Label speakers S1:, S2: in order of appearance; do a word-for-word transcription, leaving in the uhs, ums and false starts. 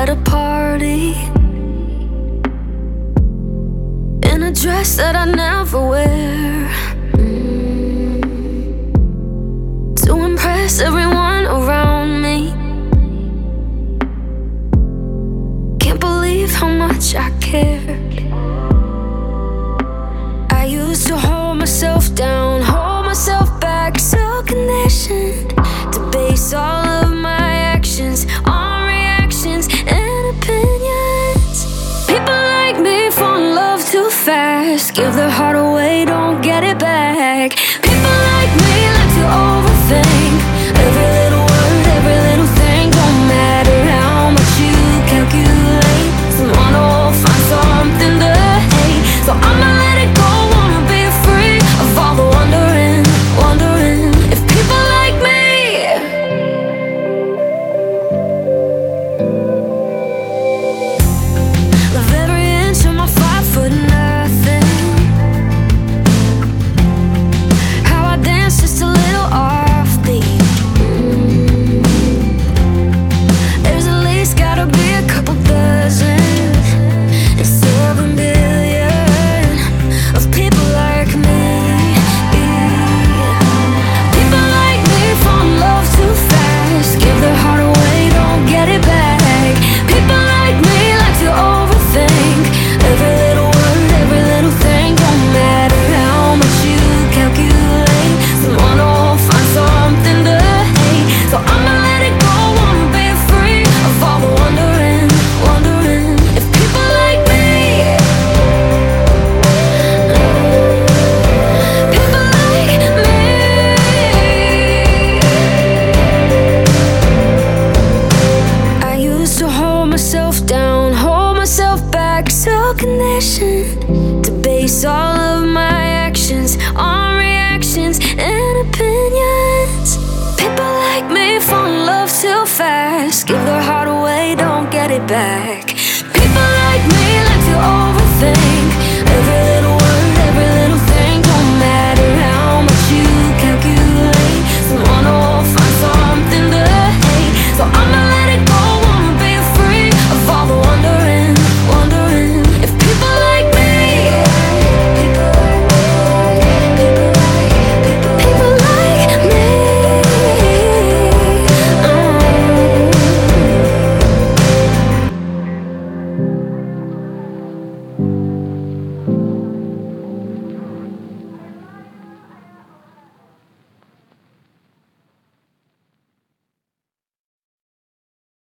S1: at a party in a dress that I never wear, mm, to impress everyone around me. Can't believe how much I cared. I used to hold myself down, hold myself back, so conditioned to base all of my actions on reactions and opinions. People like me fall in love too fast, give their heart away, don't get it back. People like me like to overthink every little word, every little thing. Don't matter how much you calculate, someone will find something to hate. So I'ma let it go, wanna be free of all the wondering, wondering if people like me. Love every inch of my five foot nothing. How I dance just a little offbeat. Mm. There's at least gotta be a couple dozen and seven billion of people like me. People like me fall in love too fast, give their heart away, don't get it back. People like me like to overthink every little word, every little thing. Don't matter how much you calculate, someone will find something to hate. So I'ma let it go, wanna be free of all the wondering, wondering if people like me. People like me. I used to hold myself down, hold myself back, so conditioned to base all of my actions on reactions and opinions. People like me fall in love too fast, give their heart away, don't get it back.